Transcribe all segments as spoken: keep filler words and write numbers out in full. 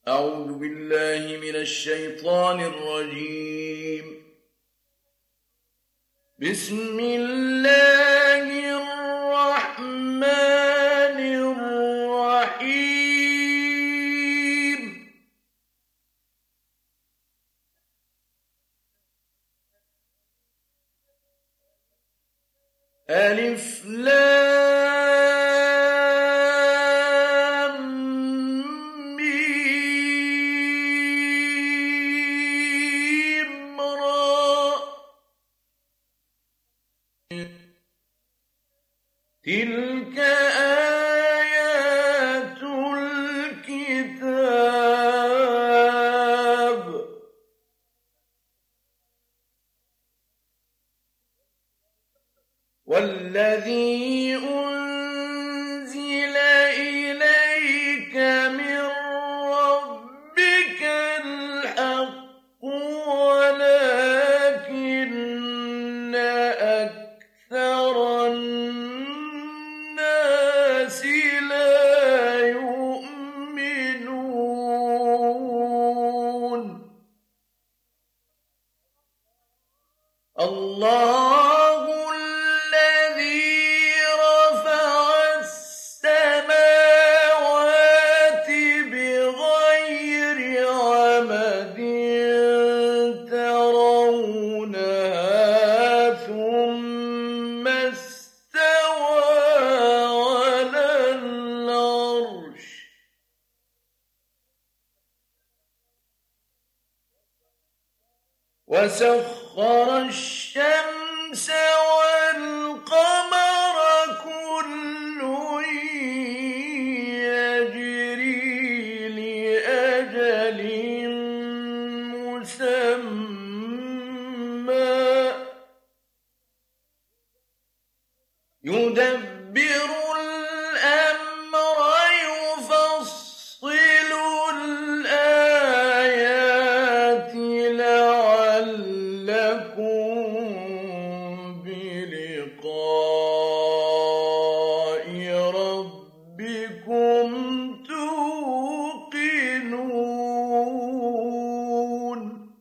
أعوذ بالله من الشيطان الرجيم. بسم الله الرحمن الرحيم. ألف لام ميم را. تلك آيات الكتاب. والذي أنزل إليك من ربك الحق ولكن أكثر الناس لا يؤمنون. الله وسخر الشمس والقمر كل يجري لأجل مسمى يدبر الأمر يفصل الآيات لعلكم بلقاء ربكم توقنون.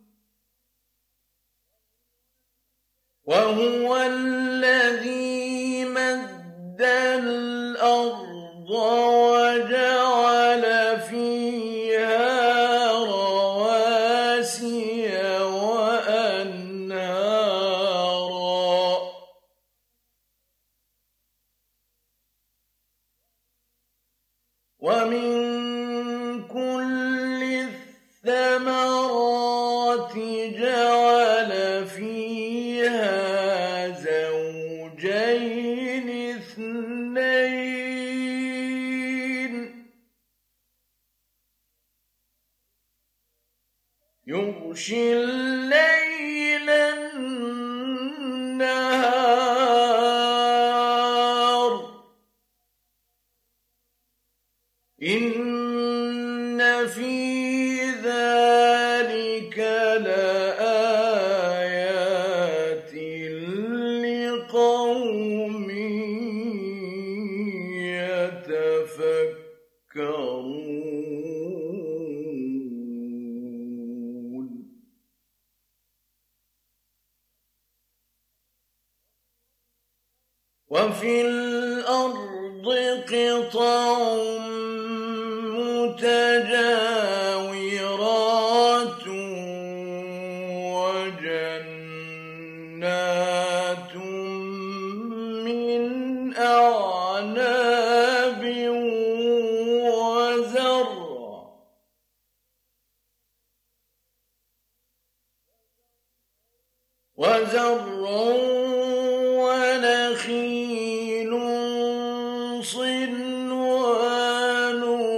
وهو الذي مد الأرض وجعل فيها رواسي وأنهارا ومن كل الثمرات جعل فيها زوجين اثنين يغشي الليل النهار إن في ذلك لآيات لقوم يتفكرون. وفي الأرض قطع متجاورات وجنات من أعناب وزرع وزرع ونخيل صنوان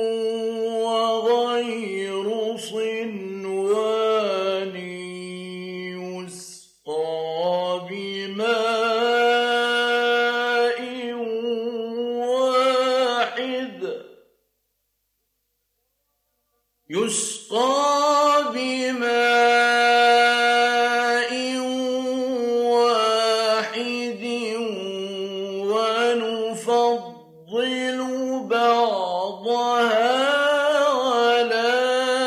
وغير صنوان يسقى بماء واحد يسقى بماء واحد ونفضل بعضها على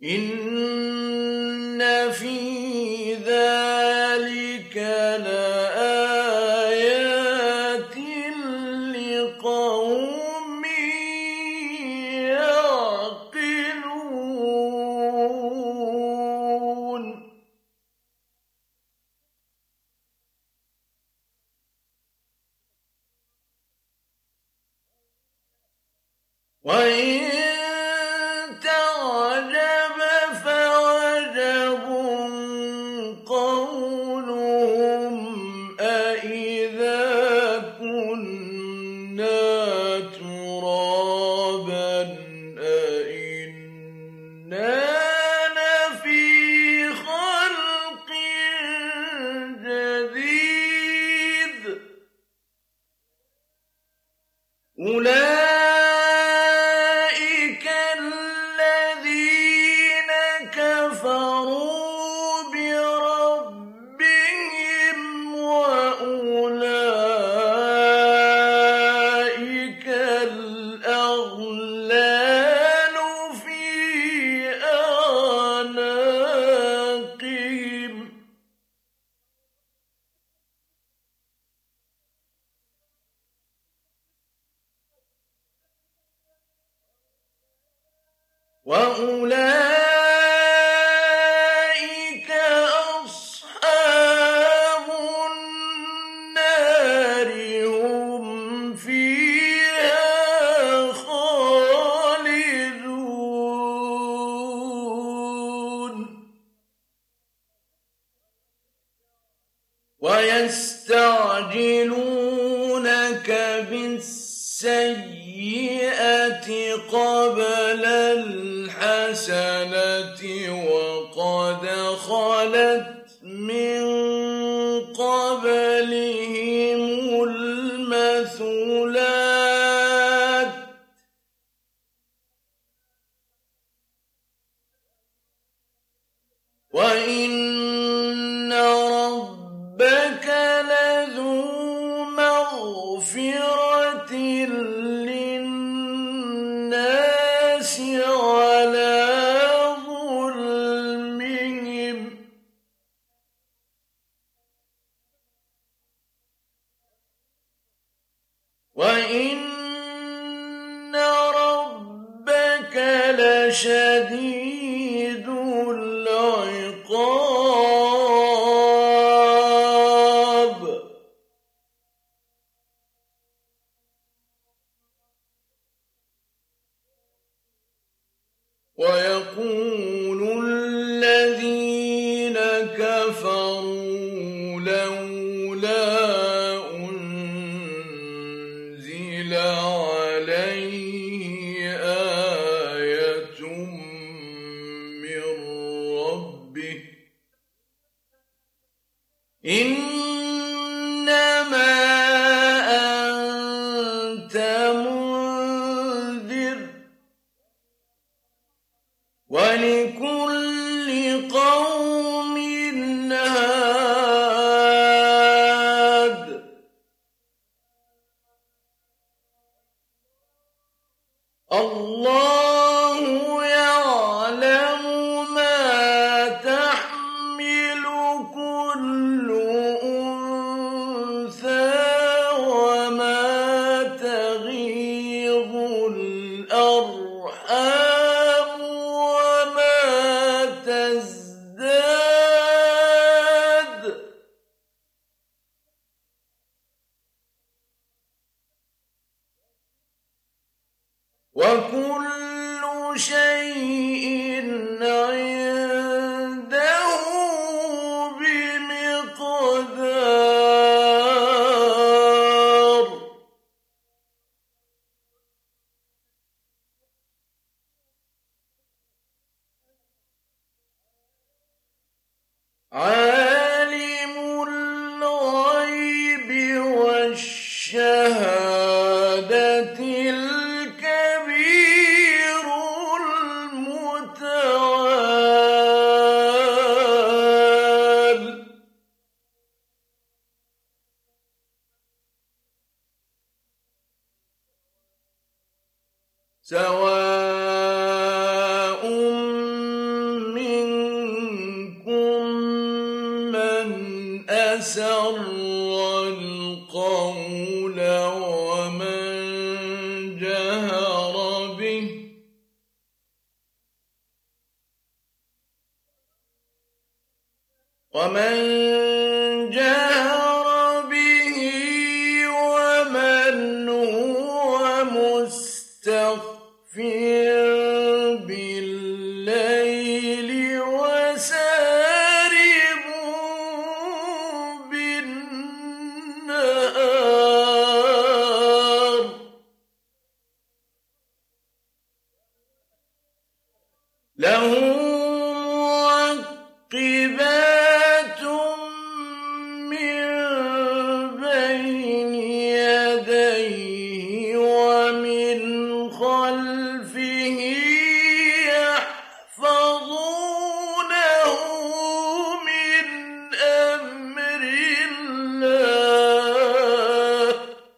إن في ذلك لآيات لقوم يعقلون وإن تعجب فعجب قولهم أإذا كنا ترابا أإنا لفي خلق جديد أولئك الذين كفروا بربهم وأولئك الأغلال في أعناقهم وأولئك أصحاب النار هم فيها خالدون ويستعجلونك بالسيئة قبل الحسنة وقد خلت من قبلهم المثلات وإن ربك لذو مغفرة للناس على ظلمهم وإن ربك لشديد العقاب ويقول الذين كفروا لولا أنزل عليه آية من ربه إنما أنت منذر ولكل قوم هاد الله يعلم ما تحمل كل أنثى وما تغيض الأرحام وما تزداد وكل شيء عنده بمقدار عالم الغيب والشهادة الكبير المتعال سواء أسر القول ومن جهر به ومن جهر به ومن هو مستخف بالليل وسارب بالنهار له معقبات من بين يديه ومن خلفه يحفظونه من أمر الله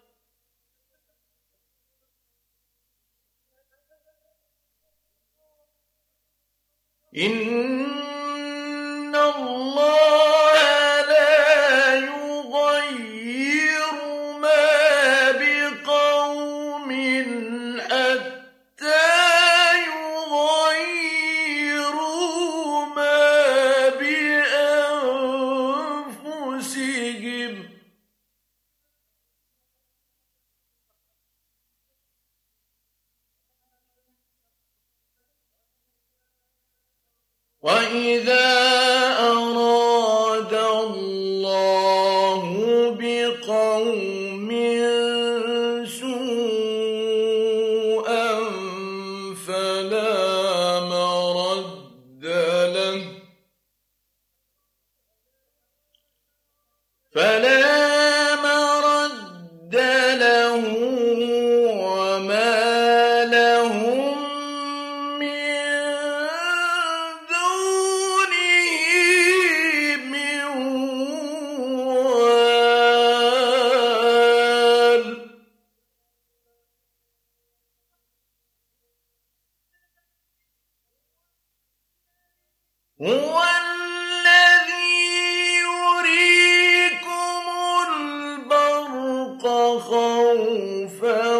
إن الله لا يغير ما بقوم حتى يغيروا ما بأنفسهم وإذا أراد الله بقوم سوءا فلا مرد له فلا مرد له وما لهم هو الذي يريكم البرق خوفا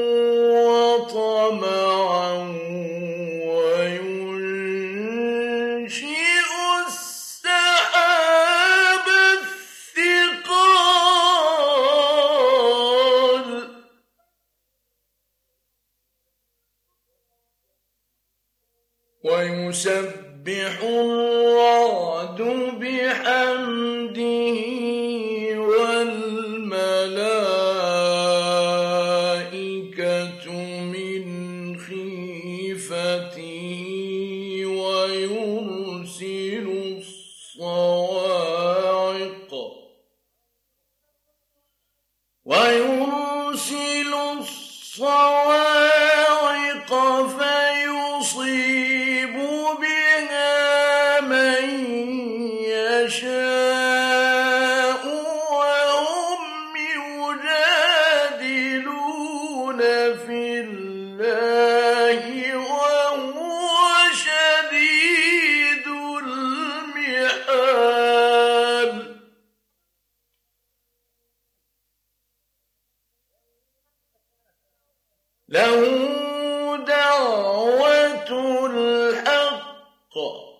وطمعا وينشئ السحاب الثقال ويسبح الرعد بحمده والملائكة من خيفته ويرسل الصواعق ويرسل الصواعق فيصيب بها من يشاء وهم يجادلون في الله وهو شديد المحال له دعوة الحق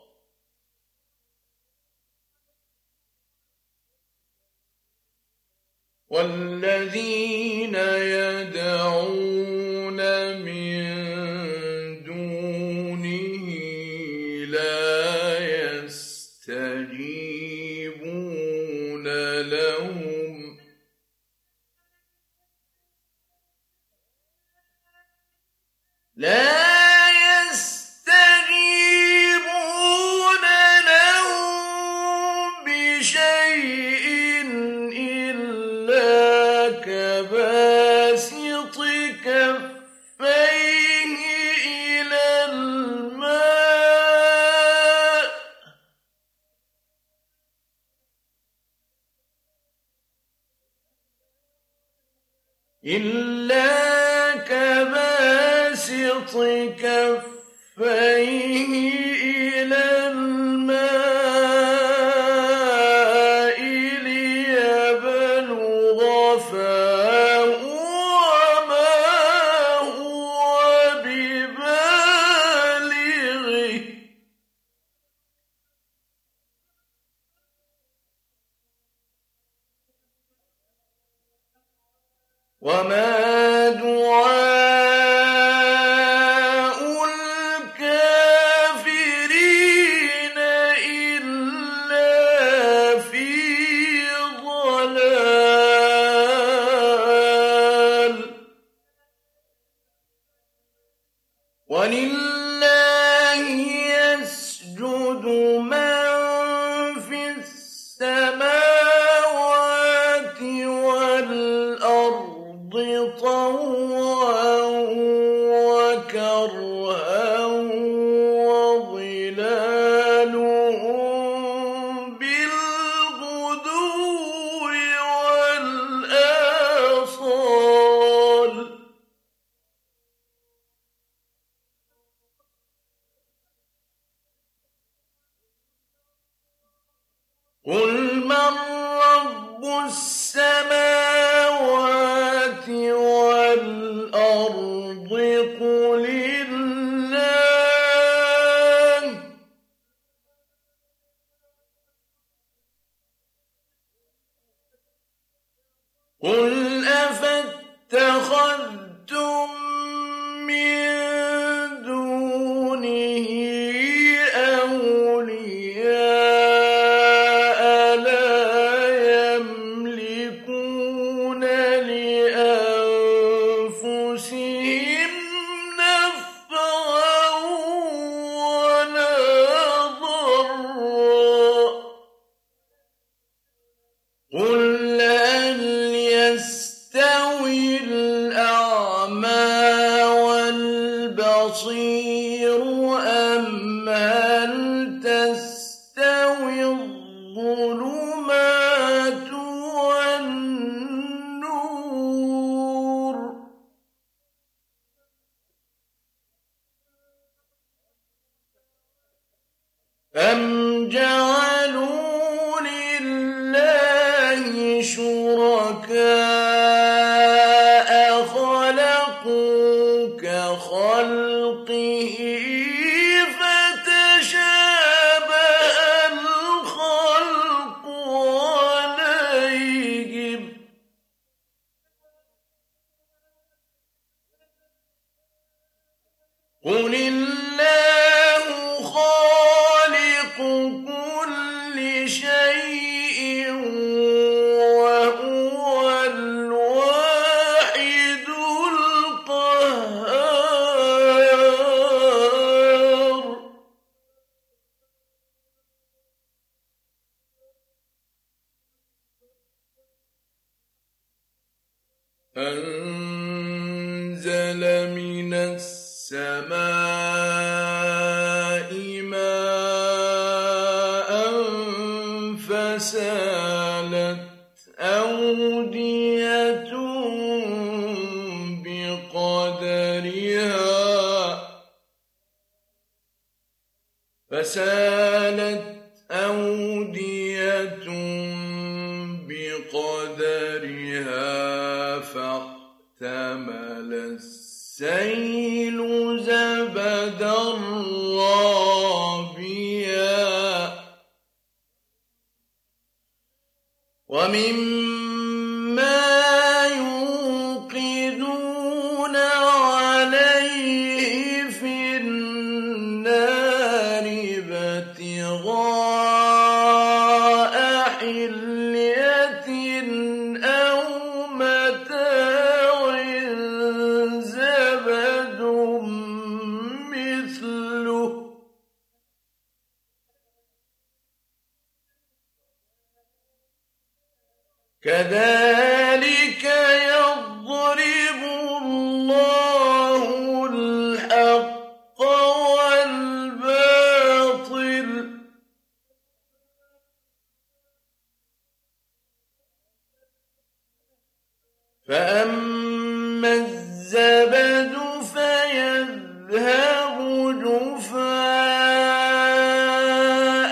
والذين يدعون من دونه لا يستجيبون لهم لا يستجيبون لهم بشيء إلا كباسط كفيه إلى الماء إلا كباسط كفيه إلى الماء وما دعاء الكافرين إلا في ضلال ولله يسجد من في السماوات والأرض طوعا وكرها وظلالهم بالغدو والآصال قل من رب السماوات والأرض قل الله قل أفاتخذتم من دونه أولياء لا يملكون لأنفسهم نفعا ولا ضرا قل هل يستوي الأعمى والبصير أم هل تستوي الظلمات والنور أم جعلوا لله شركاء خلقوا كخلقه فتشابه الخلق عليهم قل الله خالق كل شيء وهو الواحد القهار أنزل من السماء ماء فسالت أودية بقدرها فسالت أودية بقدرها فاحتمل السيل زبدا رابيا ومما يوقدون عليه في النار ابتغاء حلية أو متاع زبد مثله كذلك يضرب الله الحق والباطل فأما الزبد فيذهب جفاء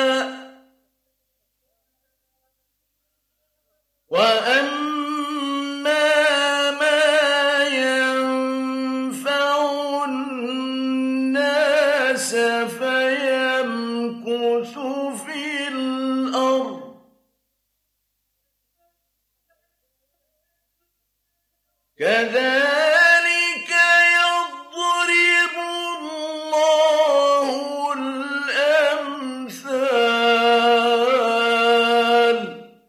وأما ما ينفع الناس فيمكث في الأرض كذلك يضرب الله الأمثال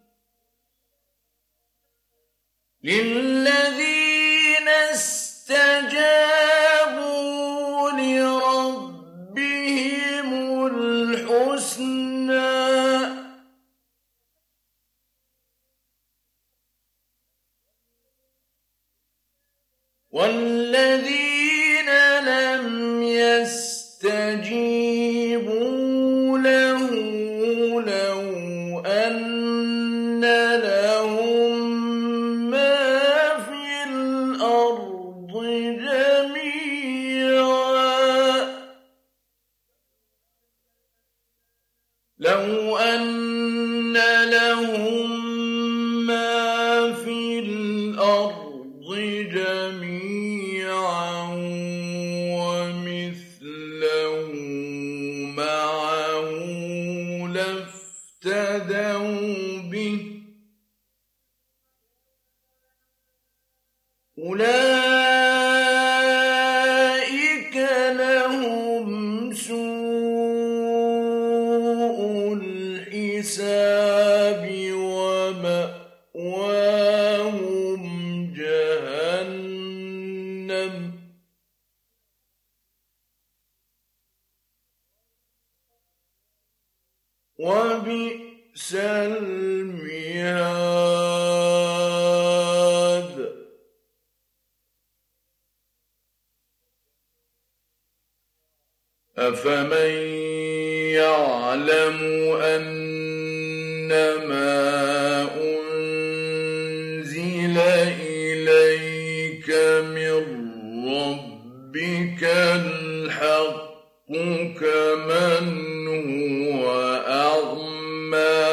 للذين استجابوا لربهم الحسنى والذين لم يستجيبوا له لو أن لهم ما في الأرض جميعا لو أن لهم ما في الأرض جميعا ومثله معه لافتدوا به أولئك لهم سوء الحساب ومأواهم جهنم وبئس المهاد أفمن يعلم أنما أنزل إليك من ربك الحق كمن هو أعمى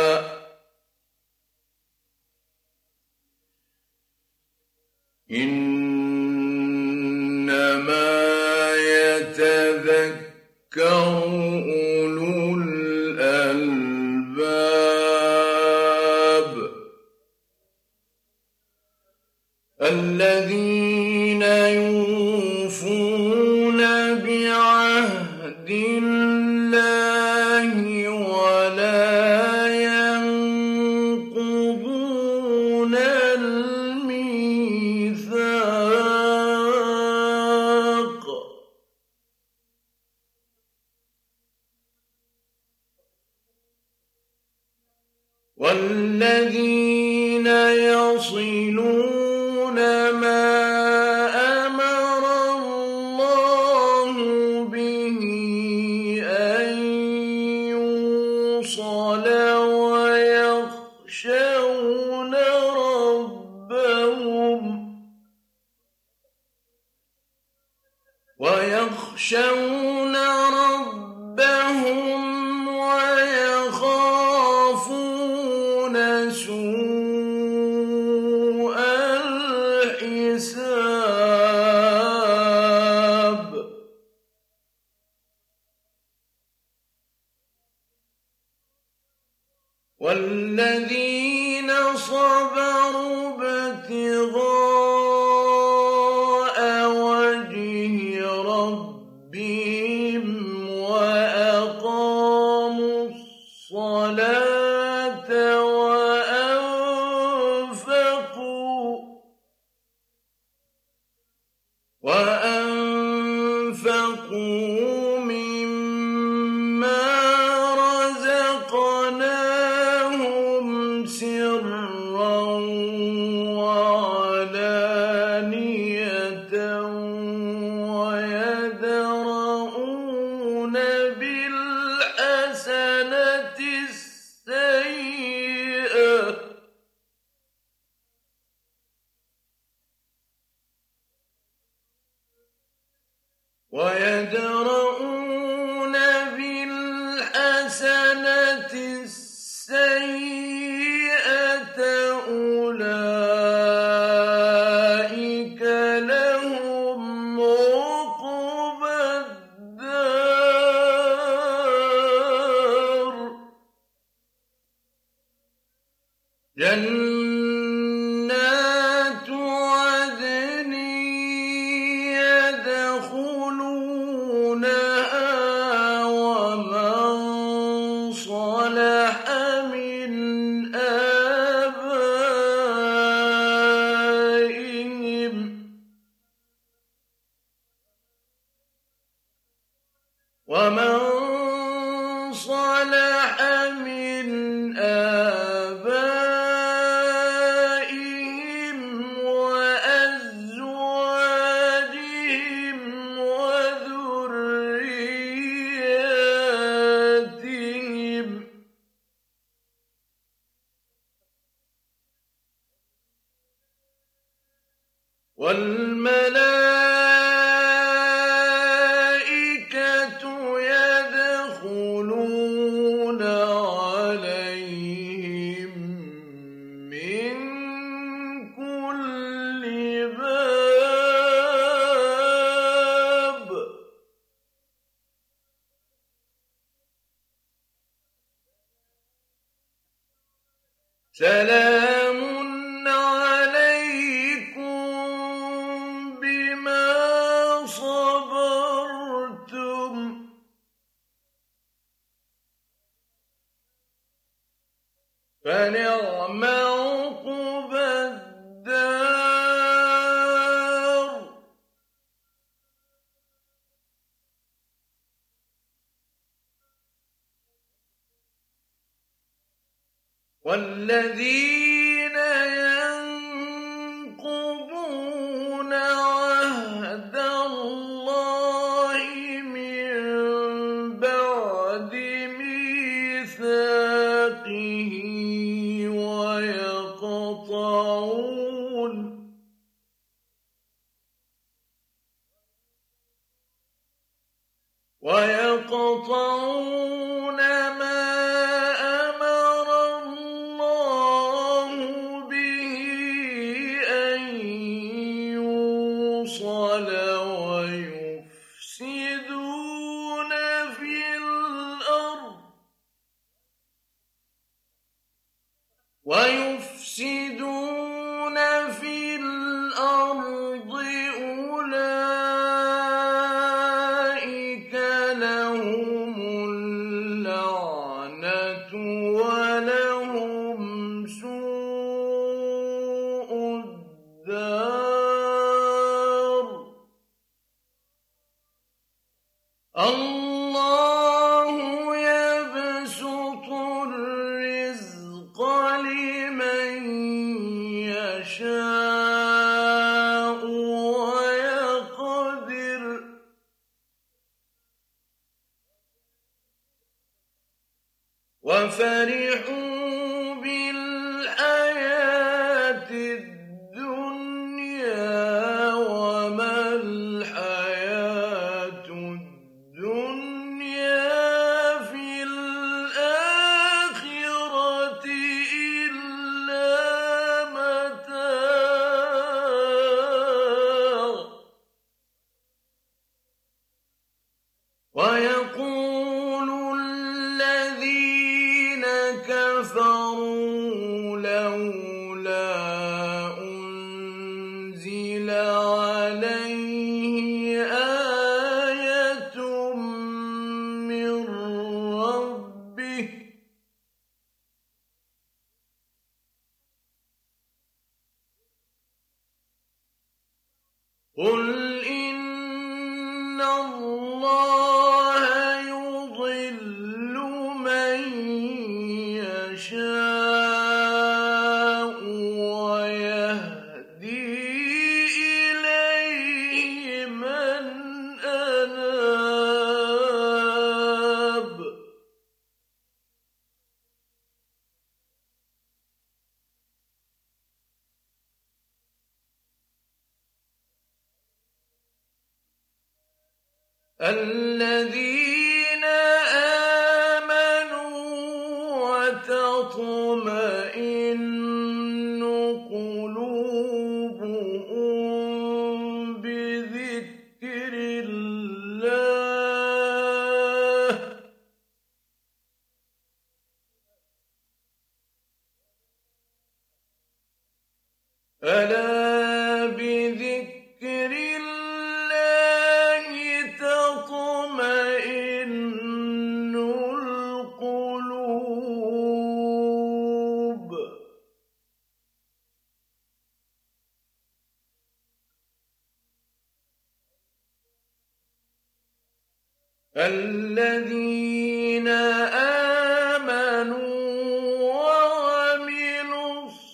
إنما يتذكر أولو الألباب الذين يوفون بعهد الله ولا ينقضون الميثاق والذين يصلون ما أمر الله به أن يوصل ويخشون ربهم ويخشون ربهم ويخافون سوء الحساب والذين صبروا ابتغاء وجه ربهم وأقاموا الصلاة وأنفقوا وأنفقوا مما رزقناهم سرا وعلانية ويدرؤون بالحسنة السيئة ويدرؤون بالحسنة السيئة أولئك لهم عقبى الدار جنات عدن وَالْمَلَائِكَةُ يَدْخُلُونَ عَلَيْهِم مِّن كُلِّ بَابٍ سَلَامٌ عَلَيْكُم بِمَا صَبَرْتُمْ فَنِعْمَ عُقْبَى الدَّارِ وَالَّذِينَ يَنقُضُونَ عَهْدَ اللَّهِ مِن بَعْدِ مِيثَاقِهِ وَيَقْطَعُونَ وَيَقْطَعُونَ مَا أَمَرَ اللَّهُ بِهِ أَن يُوصَلَ وَيُفْسِدُونَ فِي الْأَرْضِ وَيُفْسِدُونَ فِي الْأَرْضِ أُولَٰئِكَ لَهُمُ اللَّعْنَةُ وَلَهُمْ سُوءُ الدَّارِ اللَّهُ يَبْسُطُ الرِّزْقَ لِمَن يَشَاءُ وَيَقْدِرُ وَفَرِحُوا بِالْحَيَاةِ الدُّنْيَا وَمَا الْحَيَاةُ الدُّنْيَا فِي الْآخِرَةِ إِلَّا مَتَاعٌ وَيَقُولُ الَّذِينَ كَفَرُوا لَوْلَا أُنزِلَ عَلَيْهِ آيَةٌ مِّن رَّبِّهِ قُلْ إِنَّ اللَّهَ يُضِلُّ مَن يَشَاءُ وَيَهْدِي إِلَيْهِ مَنْ أَنَابَ الَّذِينَ آمَنُوا وَتَطْمَئِنُّ قُلُوبُهُم بِذِكْرِ اللَّهِ أَلَا بِذِكْرِ اللَّهِ تَطْمَئِنُّ الْقُلُوبُ الَّذِينَ آمَنُوا وَعَمِلُوا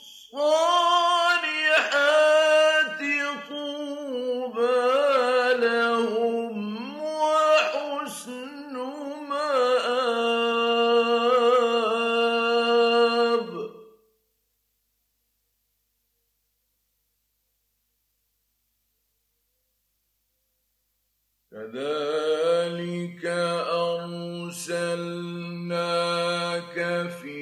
الصَّالِحَاتِ طُوبَىٰ لَهُمْ وَحُسْنُ مَآبٍ كذلك أرسلناك في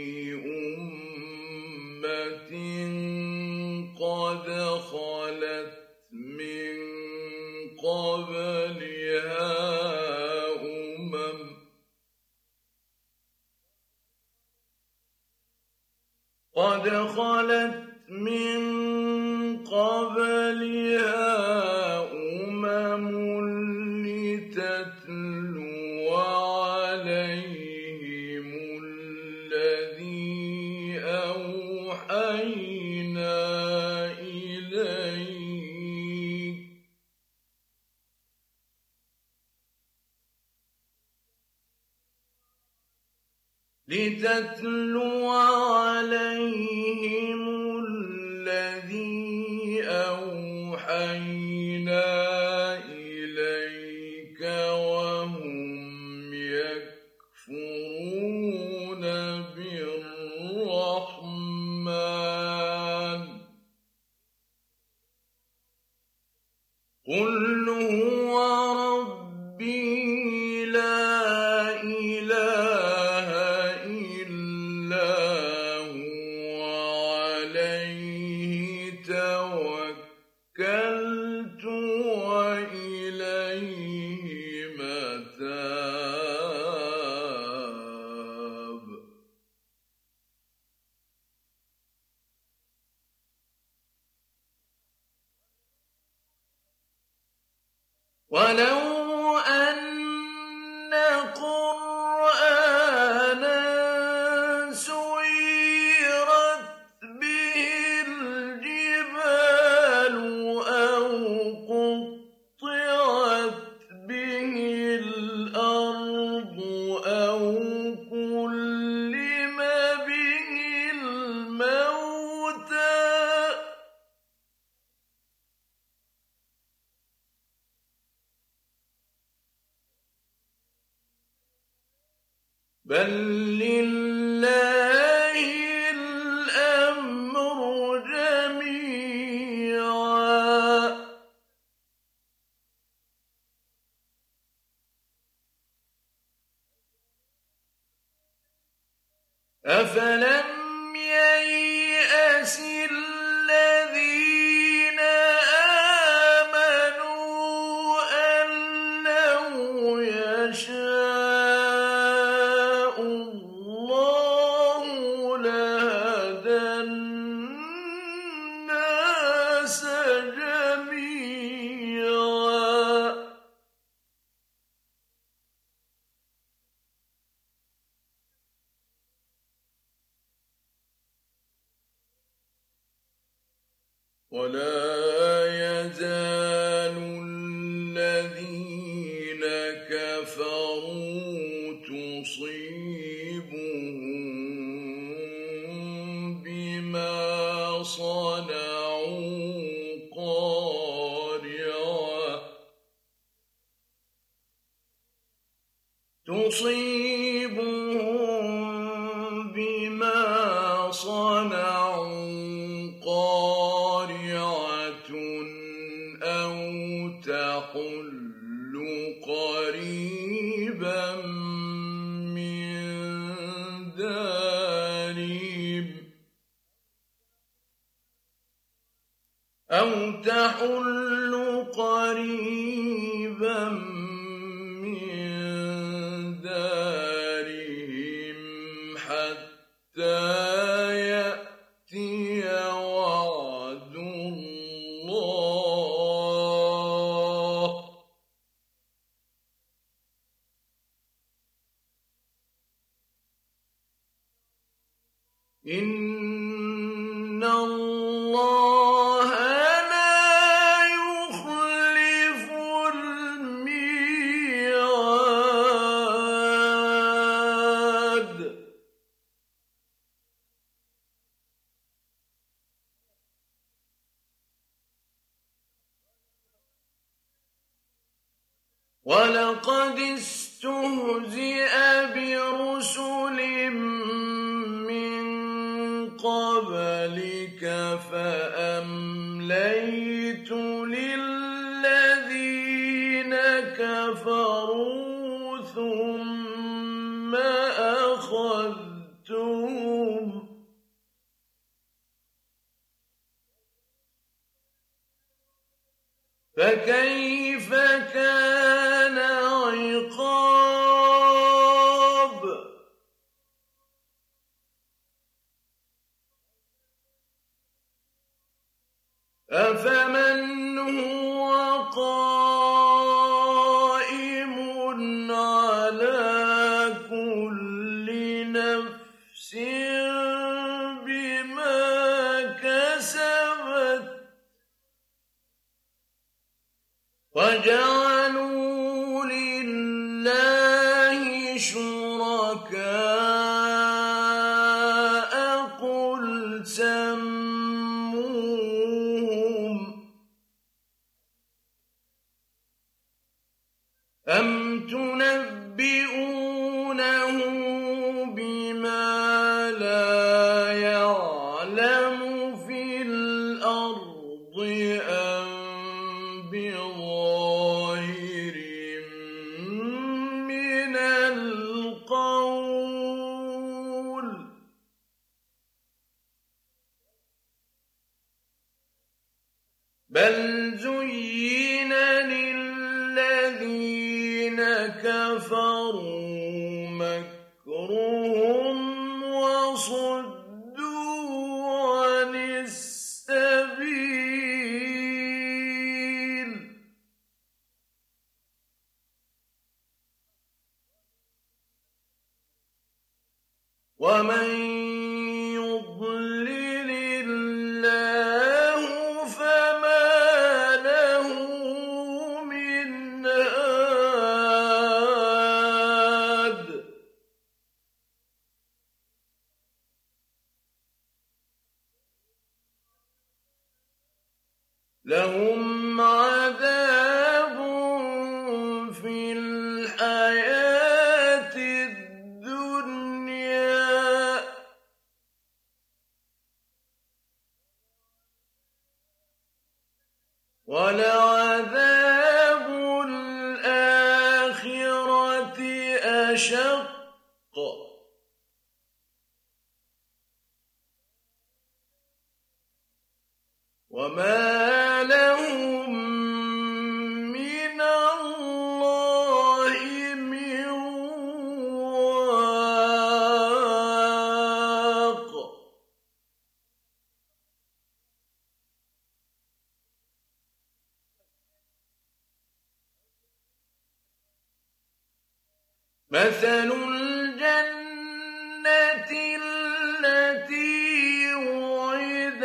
أمة قد خلت من قبلها أمم قد خلت من قبلها أمم لتتلو عليهم الذي أوحينا إليك لتتلو عليهم الذي أوحينا إليك وهم يكفرون بالرحمن قل هو ربي لا إله إلا هو عليه توكلت وإليه متاب ولو أن قرآنا سيرت به الجبال أو قطعت به الأرض أو كلم به الموتى بل لله الأمر جميعا أفلم ييأس الذين آمنوا أن لو يشاء الله لهدى الناس جميعا ولا يزال الذين كفروا تصيبهم بما صنعوا قارعة تصيبهم بما صنعوا قارعة أو تحل قريبا من دارهم أو تحل قريبا من دارهم حتى يأتي وعد الله إن الله لا يخلف الميعاد ولقد استهزئ برسل من قبلك فأمليت للذين كفروا ثم أخذتهم فكيف كان عقاب أفمن هو قائم على كل نفس بما كسبت وجعلوا لله شركاء قل سموهم أم تنبئونه بما لا يعلم في الأرض أم بظاهر من القول بل زين للذين كفروا مكرهم وصدوا عن السبيل ومن يضلل الله فما له من هاد لهم عذاب في الحياة الدنيا ولعذاب الآخرة أشق وما لهم من الله من واق مثل الجنة التي وعد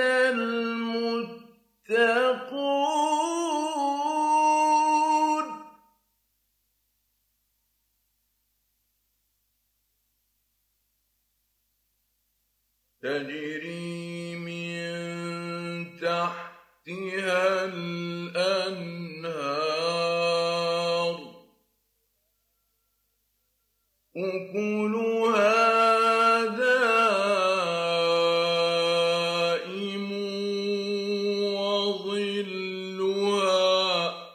المتقون تجري من تحتها الأنهار أكلها دائم وظلها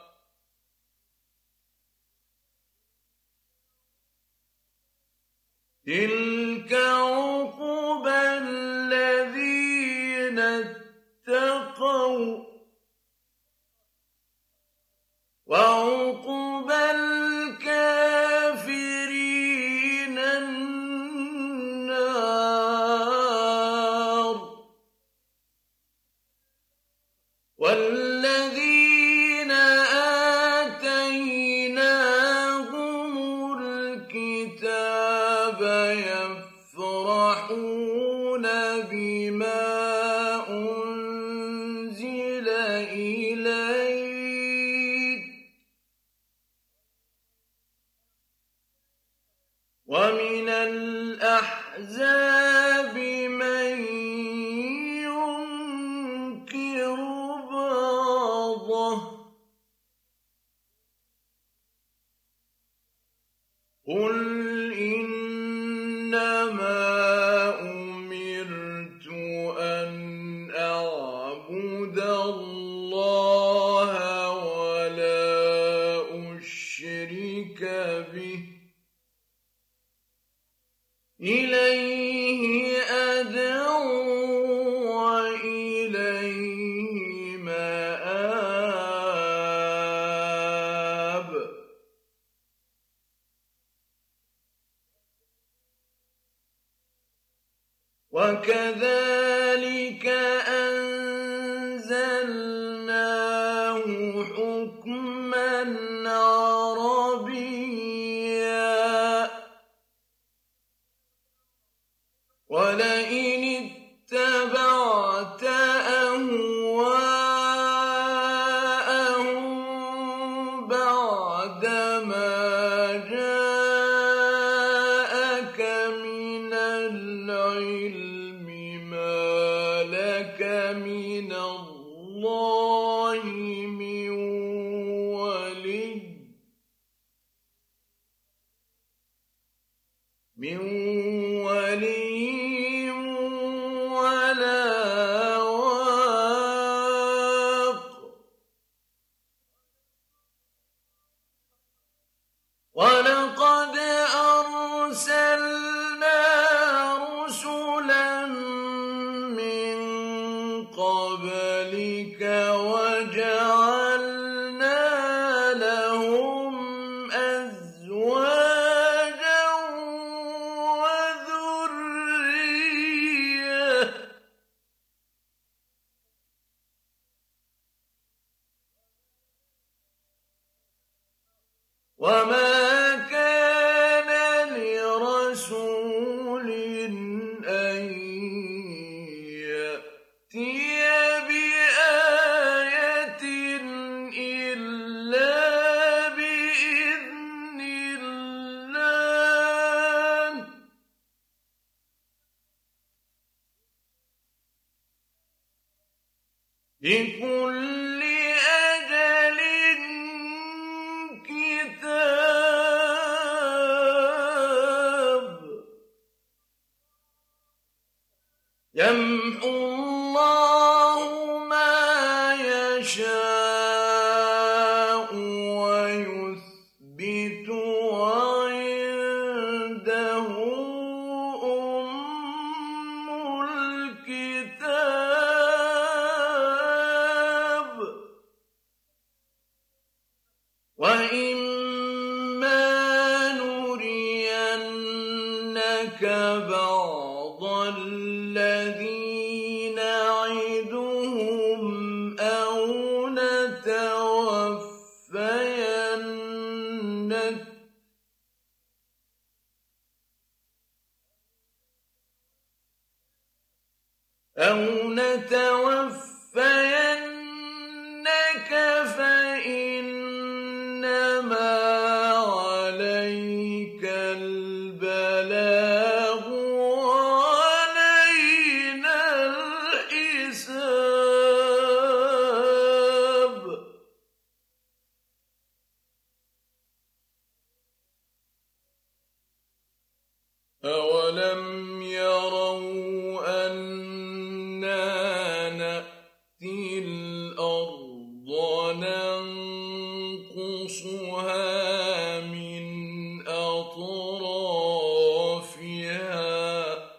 تلك عقبى الذين اتقوا وعقبى الكافرين النار والذين آتيناهم الكتاب يفرحون بما أنزل إليك ومن الأحزاب من ينكر بعضه قل إنما أمرت أن أعبد الله ولا أشرك وكذلك أنزلناه حكما عربيا ولئن اتبعت أهواءهم بعدما جاءك من العلم ما لك من الله من ولي من ولي ولا واق ولقد أرسلنا رسلا من قبلك وجعلنا لهم أزواجا وذرية وما كان لرسول أن يأتي بآية إلا بإذن الله لكل أجل كتاب يمحو الله ما يشاء ويثبت وعنده أم الكتاب وإما نرينك بعض الذي نعدهم أو نتوفينك أو نتوفينك فإنما عليك البلاغ وعلينا الحساب أولم يروا أنا نأتي الأرض ننقصها من أطرافها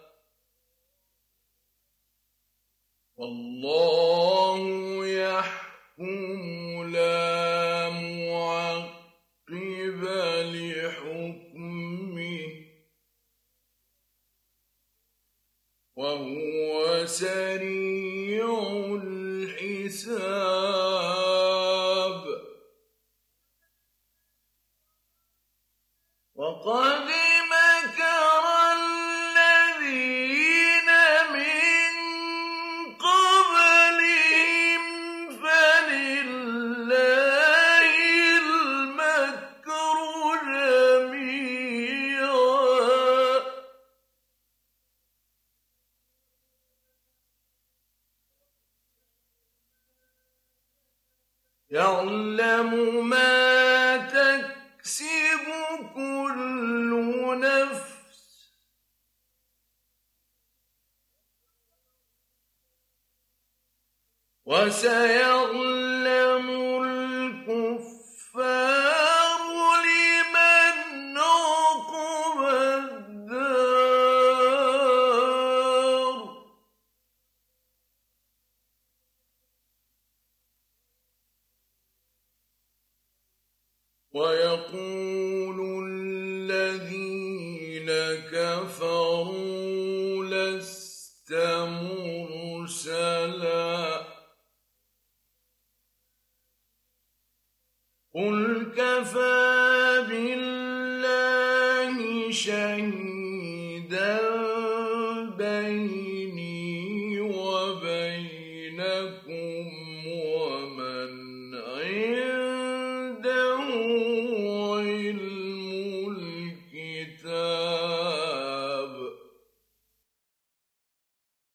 والله يحكم لا معقب لحكمه وهو سريع الحساب وقد مكر الذين من قبلهم فلله المكر جميعا يعلم ما تكسب كل نفس وسيعلم الكفار لمن عقبى الدار ويقول الذين كفروا لست قل كفى بالله شهيدا بيني وبينكم